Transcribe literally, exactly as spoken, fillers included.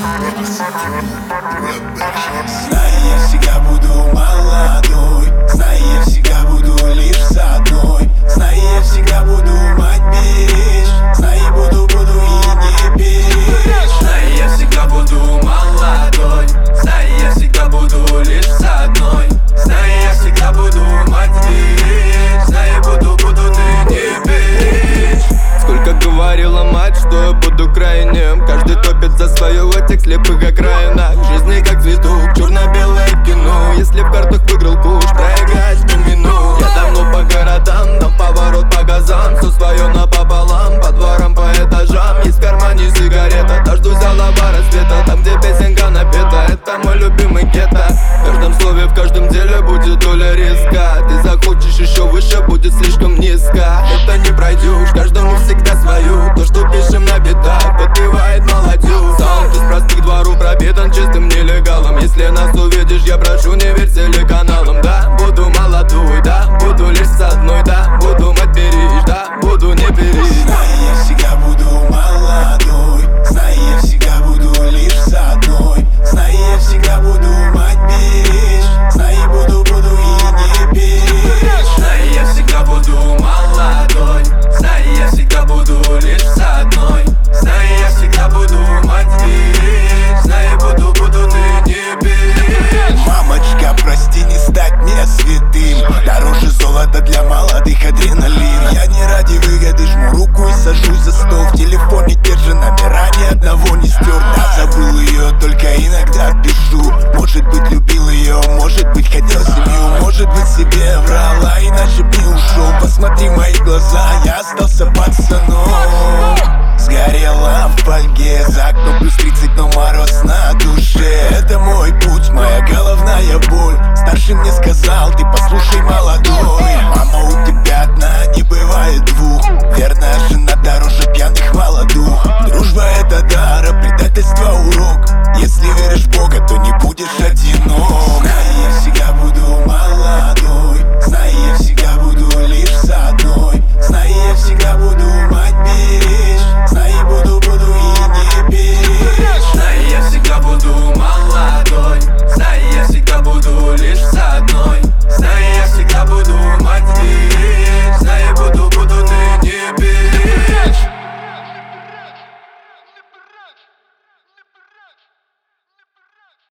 Знай, я всегда буду молодой. Знай, я всегда буду лишь с одной. Знай, я всегда буду мать беречь. Знай, буду, буду и не беречь. Знай, я всегда буду молодой. Знай, я всегда буду лишь с одной. Знай, я всегда буду мать беречь. Знай, буду, буду, ты не беречь. Сколько говорила мать, что я буду крайним. Каждый топит за свое в этих слепых окраинах жизни, как цветок, черно-белое кино. Если в картах выиграл куш, проиграть в домино. Я давно по городам, дам поворот по газам. Все свое напополам, по дворам, по этажам. Есть в кармане сигарета, дождусь золотого рассвета. Там, где песенка напета, это мой любимый гетто. В каждом слове, в каждом деле будет доля риска. Ты захочешь еще выше, будет слишком низко. Это не пройдешь, каждому всегда свою. То, что пишем на битах, подпевает молодежь. Саунд из простых дворов пропитан чистым нелегалом. Если нас увидишь, я прошу, не верь телеканалам. Да, буду молодой, да, буду лишь с одной. Да, буду мать беречь, да, буду не беречь. Знай, я всегда буду молодой. Знай, я всегда буду лишь с одной. Знай, я всегда буду мать беречь. Знай, буду, буду и не беречь. Знай, я всегда буду молодой. Знай, я всегда буду лишь с одной. Знай, я всегда буду мать беречь. Знай, буду, буду, ты не беречь. Мамочка, прости, не стать мне святым. Дороже золота для молодых адреналин. Я не ради выгоды жму руку и сажусь за стол. В телефоне держи номера, ни одного не стер. Да, забыл ее, только иногда пишу. Может быть, любил ее, может быть, хотел семью. Может быть, себе врала, иначе б не ушел. Посмотри в мои глаза, я остался пацаном. Сгорела в фольге, за окном плюс тридцать, но